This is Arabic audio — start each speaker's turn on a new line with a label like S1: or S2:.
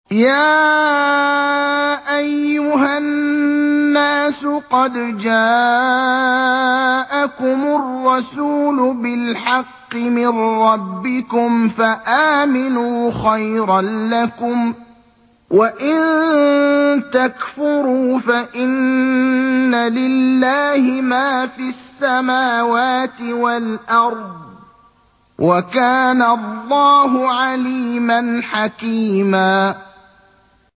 S1: يَا أَيُّهَا النَّاسُ قَدْ جَاءَكُمُ الرَّسُولُ بِالْحَقِّ مِن رَّبِّكُمْ فَآمِنُوا خَيْرًا لَّكُمْ ۚ وَإِن تَكْفُرُوا فَإِنَّ لِلَّهِ مَا فِي السَّمَاوَاتِ وَالْأَرْضِ ۚ وَكَانَ اللَّهُ عَلِيمًا حَكِيمًا